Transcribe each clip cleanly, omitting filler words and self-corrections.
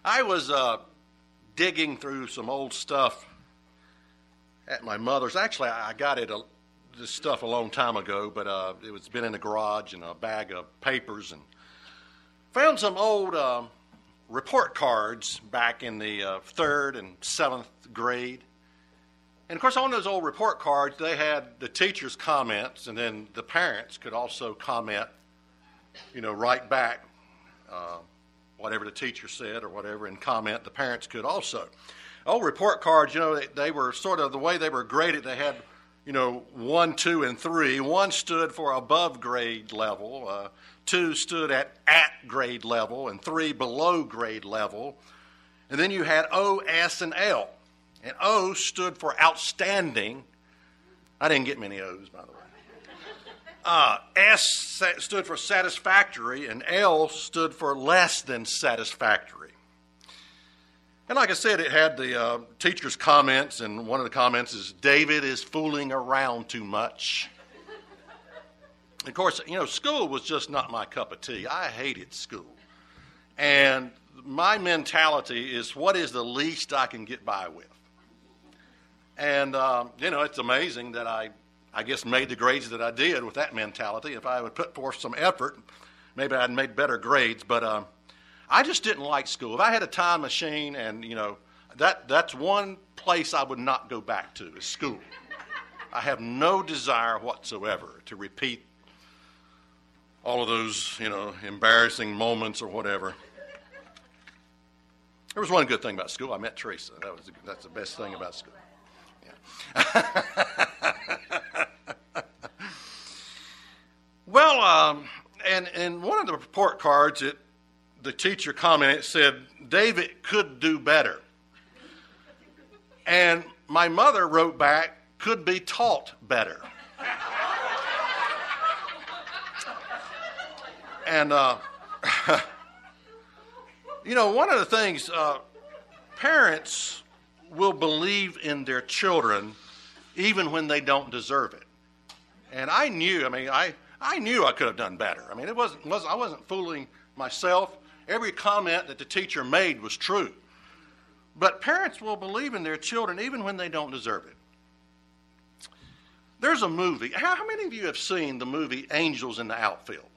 I was digging through some old stuff at my mother's. Actually, I got this stuff a long time ago, but it was been in the garage in a bag of papers, and found some old report cards back in the 3rd and 7th grade. And, of course, on those old report cards, they had the teacher's comments, and then the parents could also comment, write back whatever the teacher said or whatever, and comment. The parents could also. Old report cards, they were sort of the way they were graded. They had, 1, 2, and 3. 1 stood for above grade level. 2 stood at grade level, and 3 below grade level. And then you had O, S, and L. And O stood for outstanding. I didn't get many O's, by the way. S stood for satisfactory, and L stood for less than satisfactory. And like I said, it had the teacher's comments, and one of the comments is, David is fooling around too much. Of course, school was just not my cup of tea. I hated school. And my mentality is, what is the least I can get by with? And, it's amazing that I guess made the grades that I did with that mentality. If I would put forth some effort, maybe I'd made better grades. But I just didn't like school. If I had a time machine and, that's one place I would not go back to is school. I have no desire whatsoever to repeat all of those, embarrassing moments or whatever. There was one good thing about school. I met Teresa. That's the best thing about school. Yeah. Well, and one of the report cards, the teacher commented, said, David could do better. And my mother wrote back, could be taught better. And, one of the things, parents will believe in their children even when they don't deserve it. And I knew I could have done better. I wasn't fooling myself. Every comment that the teacher made was true. But parents will believe in their children even when they don't deserve it. There's a movie. How many of you have seen the movie Angels in the Outfield?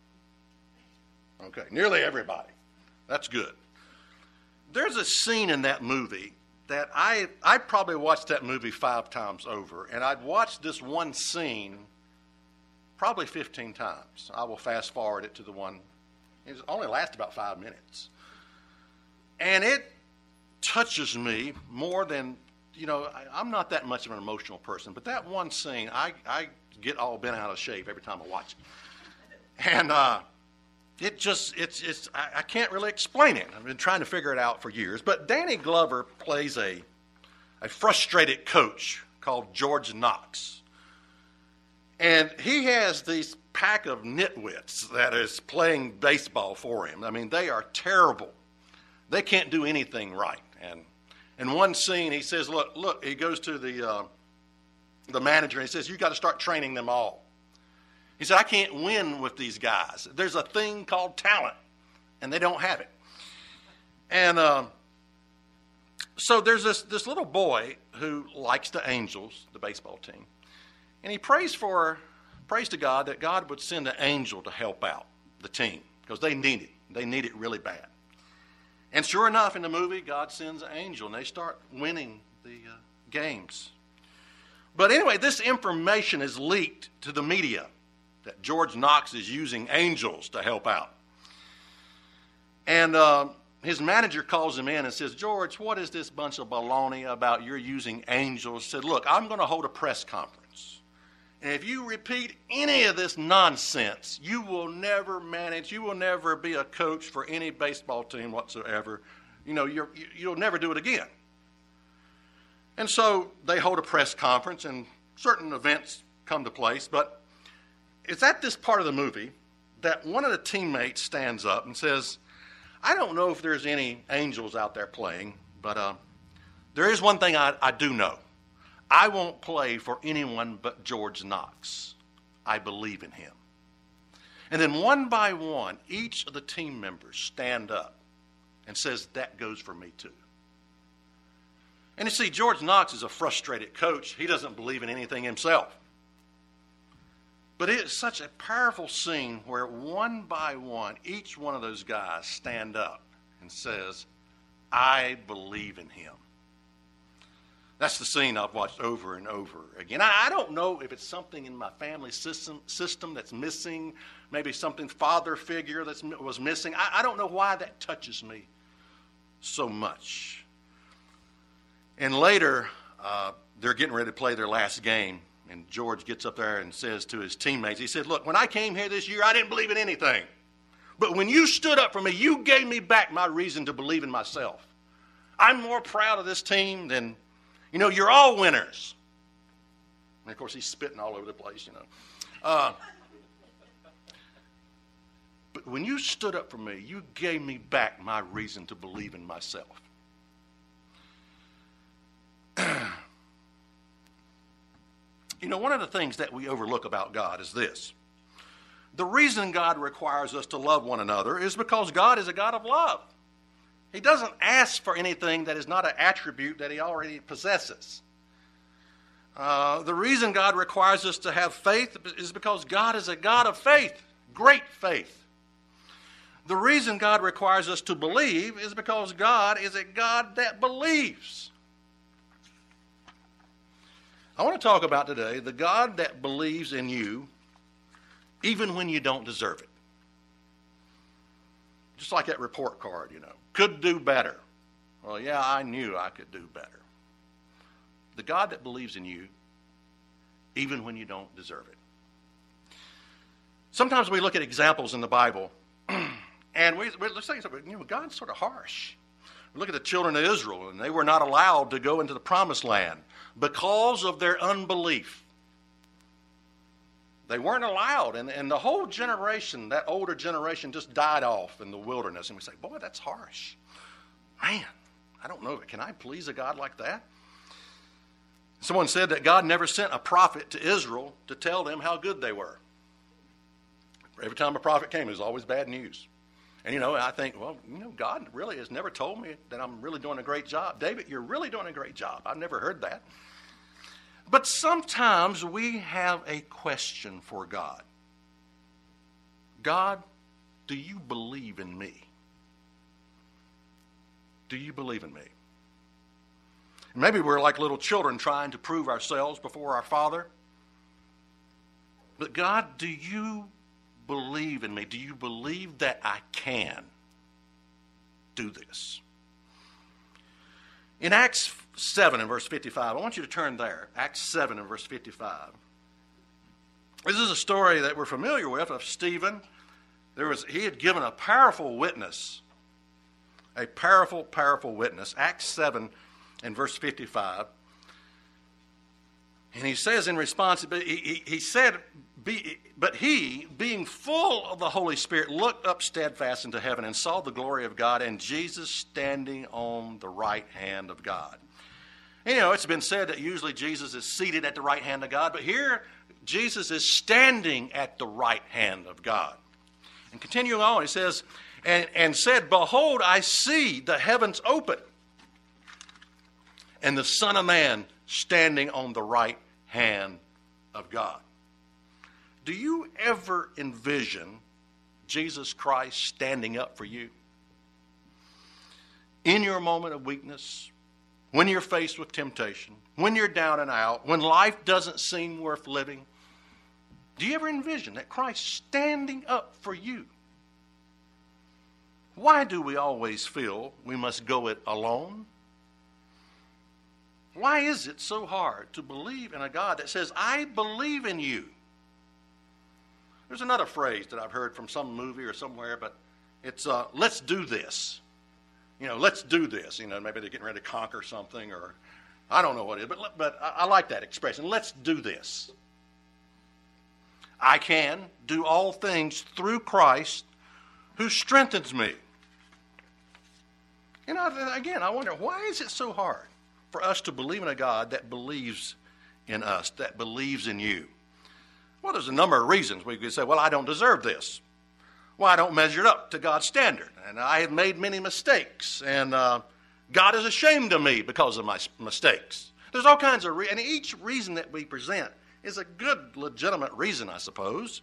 Okay, nearly everybody. That's good. There's a scene in that movie that I probably watched that movie 5 times over, and I'd watched this one scene probably 15 times. I will fast forward it to the one. It only lasts about 5 minutes. And it touches me more than, I'm not that much of an emotional person, but that one scene, I get all bent out of shape every time I watch it. And I can't really explain it. I've been trying to figure it out for years. But Danny Glover plays a frustrated coach called George Knox. And he has these pack of nitwits that is playing baseball for him. They are terrible. They can't do anything right. And in one scene, he says, look, he goes to the manager and he says, you got to start training them all. He said, I can't win with these guys. There's a thing called talent, and they don't have it. And so there's this little boy who likes the Angels, the baseball team, and he prays to God that God would send an angel to help out the team because they need it. They need it really bad. And sure enough, in the movie, God sends an angel, and they start winning the games. But anyway, this information is leaked to the media that George Knox is using angels to help out. And his manager calls him in and says, George, what is this bunch of baloney about you're using angels? He said, look, I'm going to hold a press conference. And if you repeat any of this nonsense, you will never manage, you will never be a coach for any baseball team whatsoever. You'll never do it again. And so they hold a press conference, and certain events come to place, but it's at this part of the movie that one of the teammates stands up and says, I don't know if there's any angels out there playing, but there is one thing I do know. I won't play for anyone but George Knox. I believe in him. And then one by one, each of the team members stand up and says, that goes for me too. And you see, George Knox is a frustrated coach. He doesn't believe in anything himself. But it's such a powerful scene where one by one, each one of those guys stand up and says, I believe in him. That's the scene I've watched over and over again. I don't know if it's something in my family system that's missing, maybe something father figure that was missing. I don't know why that touches me so much. And later, they're getting ready to play their last game, and George gets up there and says to his teammates, he said, look, when I came here this year, I didn't believe in anything. But when you stood up for me, you gave me back my reason to believe in myself. I'm more proud of this team than, you're all winners. And, of course, he's spitting all over the place, But when you stood up for me, you gave me back my reason to believe in myself. One of the things that we overlook about God is this. The reason God requires us to love one another is because God is a God of love. He doesn't ask for anything that is not an attribute that he already possesses. The reason God requires us to have faith is because God is a God of faith, great faith. The reason God requires us to believe is because God is a God that believes. I want to talk about today the God that believes in you even when you don't deserve it. Just like that report card, could do better. Well, yeah, I knew I could do better. The God that believes in you even when you don't deserve it. Sometimes we look at examples in the Bible and let's say, God's sort of harsh. We look at the children of Israel, and they were not allowed to go into the promised land because of their unbelief. They weren't allowed, and the whole generation, that older generation, just died off in the wilderness. And we say, boy, that's harsh. Man, I don't know. Can I please a God like that? Someone said that God never sent a prophet to Israel to tell them how good they were. Every time a prophet came, it was always bad news. And, I think, God really has never told me that I'm really doing a great job. David, you're really doing a great job. I've never heard that. But sometimes we have a question for God. God, do you believe in me? Do you believe in me? Maybe we're like little children trying to prove ourselves before our Father. But God, do you believe in me? Do you believe that I can do this? In Acts 7 and verse 55, I want you to turn there. Acts 7 and verse 55. This is a story that we're familiar with of Stephen. He had given a powerful witness. A powerful, powerful witness. Acts 7 and verse 55. And he says in response, he said, but he, being full of the Holy Spirit, looked up steadfast into heaven and saw the glory of God and Jesus standing on the right hand of God. It's been said that usually Jesus is seated at the right hand of God, but here Jesus is standing at the right hand of God. And continuing on, he says, and said, behold, I see the heavens open and the Son of Man standing on the right hand of God. Do you ever envision Jesus Christ standing up for you? In your moment of weakness, when you're faced with temptation, when you're down and out, when life doesn't seem worth living, do you ever envision that Christ standing up for you? Why do we always feel we must go it alone? Why is it so hard to believe in a God that says, I believe in you? There's another phrase that I've heard from some movie or somewhere, but it's, let's do this. Let's do this. Maybe they're getting ready to conquer something, or I don't know what it is, but I like that expression. Let's do this. I can do all things through Christ who strengthens me. Again, I wonder, why is it so hard for us to believe in a God that believes in us, that believes in you? Well, there's a number of reasons. We could say, well, I don't deserve this. Well, I don't measure it up to God's standard, and I have made many mistakes, and God is ashamed of me because of my mistakes. There's all kinds of and each reason that we present is a good, legitimate reason, I suppose.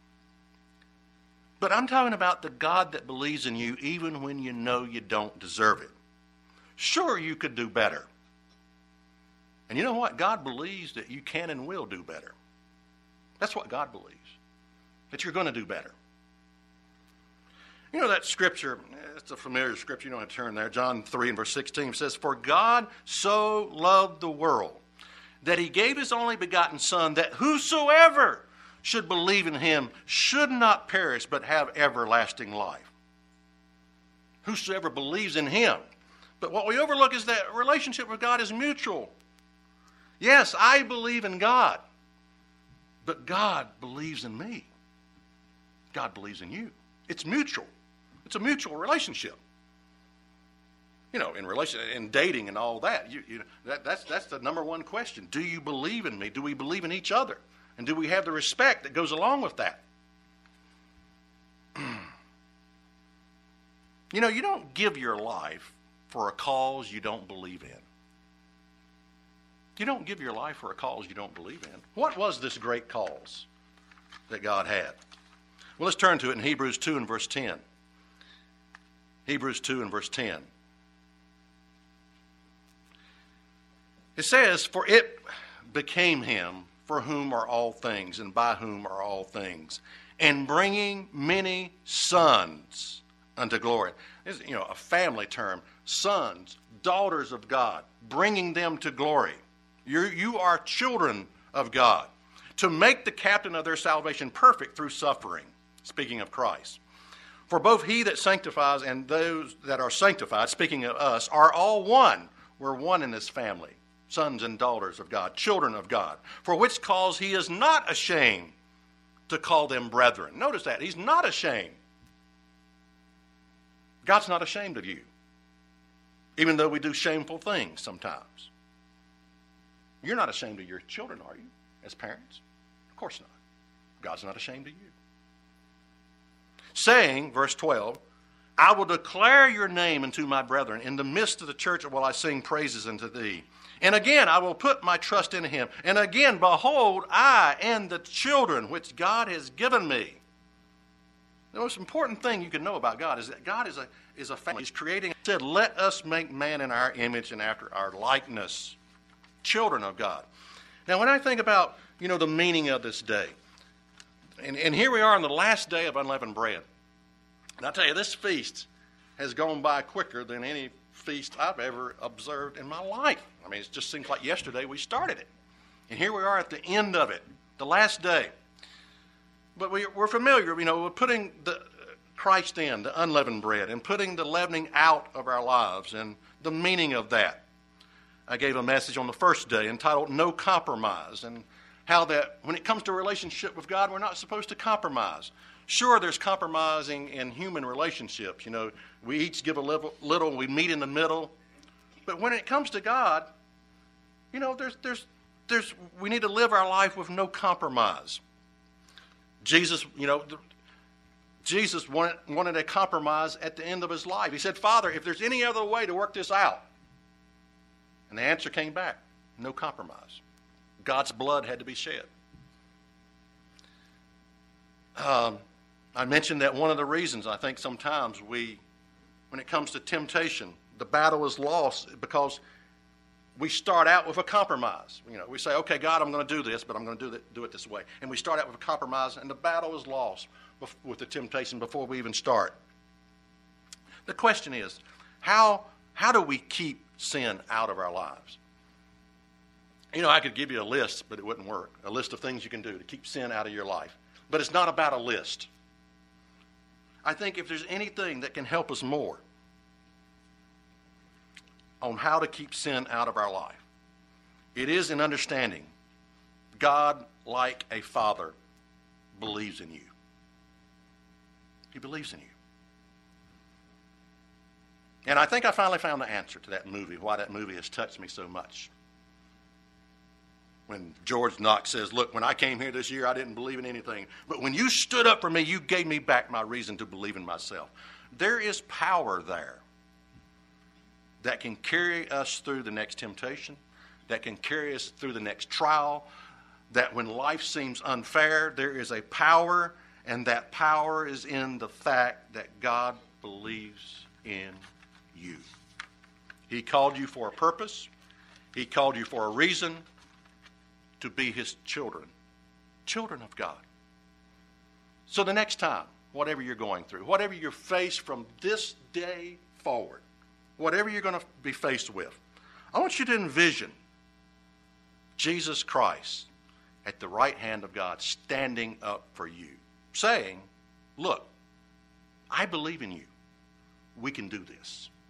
But I'm talking about the God that believes in you even when you know you don't deserve it. Sure, you could do better. And you know what? God believes that you can and will do better. That's what God believes, that you're going to do better. You know that scripture, it's a familiar scripture, you don't have to turn there. John 3 and verse 16 says, "For God so loved the world that he gave his only begotten Son, that whosoever should believe in him should not perish but have everlasting life." Whosoever believes in him. But what we overlook is that relationship with God is mutual. Yes, I believe in God, but God believes in me. God believes in you. It's mutual. It's a mutual relationship. You know, in dating and all that, that's the number one question. Do you believe in me? Do we believe in each other? And do we have the respect that goes along with that? You know, you don't give your life for a cause you don't believe in. You don't give your life for a cause you don't believe in. What was this great cause that God had? Well, let's turn to it in Hebrews 2 and verse 10. Hebrews 2 and verse 10. It says, "For it became him for whom are all things, and by whom are all things, and bringing many sons unto glory." This is, a family term. Sons, daughters of God, bringing them to glory. You are children of God. To make the captain of their salvation perfect through suffering. Speaking of Christ. "For both he that sanctifies and those that are sanctified," speaking of us, "are all one." We're one in this family. Sons and daughters of God, children of God. "For which cause he is not ashamed to call them brethren." Notice that. He's not ashamed. God's not ashamed of you. Even though we do shameful things sometimes. You're not ashamed of your children, are you, as parents? Of course not. God's not ashamed of you. "Saying," verse 12, "I will declare your name unto my brethren. In the midst of the church will I sing praises unto thee. And again I will put my trust in him. And again, behold, I and the children which God has given me." The most important thing you can know about God is that God is a family. He's creating. He said, "Let us make man in our image and after our likeness." Children of God. Now, when I think about, the meaning of this day, and here we are on the last day of unleavened bread. And I tell you, this feast has gone by quicker than any feast I've ever observed in my life. I mean, it just seems like yesterday we started it. And here we are at the end of it, the last day. But we're familiar, with putting the Christ in, the unleavened bread, and putting the leavening out of our lives, and the meaning of that. I gave a message on the first day entitled "No Compromise," and how that when it comes to a relationship with God, we're not supposed to compromise. Sure, there's compromising in human relationships. We each give a little, we meet in the middle. But when it comes to God, we need to live our life with no compromise. Jesus, Jesus wanted a compromise at the end of his life. He said, "Father, if there's any other way to work this out." And the answer came back, no compromise. God's blood had to be shed. I mentioned that one of the reasons I think sometimes when it comes to temptation, the battle is lost because we start out with a compromise. We say, "Okay, God, I'm going to do this, but I'm going to do it this way." And we start out with a compromise, and the battle is lost with the temptation before we even start. The question is, how do we keep sin out of our lives? I could give you a list, but it wouldn't work. A list of things you can do to keep sin out of your life. But it's not about a list. I think if there's anything that can help us more on how to keep sin out of our life, it is in understanding God, like a father, believes in you. He believes in you. And I think I finally found the answer to that movie, why that movie has touched me so much. When George Knox says, look, when I came here this year, I didn't believe in anything. But when you stood up for me, you gave me back my reason to believe in myself. There is power there that can carry us through the next temptation, that can carry us through the next trial, that when life seems unfair, there is a power, and that power is in the fact that God believes in you. He called you for a purpose. He called you for a reason to be his children, children of God. So the next time, whatever you're going through, whatever you're faced from this day forward, whatever you're going to be faced with, I want you to envision Jesus Christ at the right hand of God standing up for you, saying, look, I believe in you. We can do this.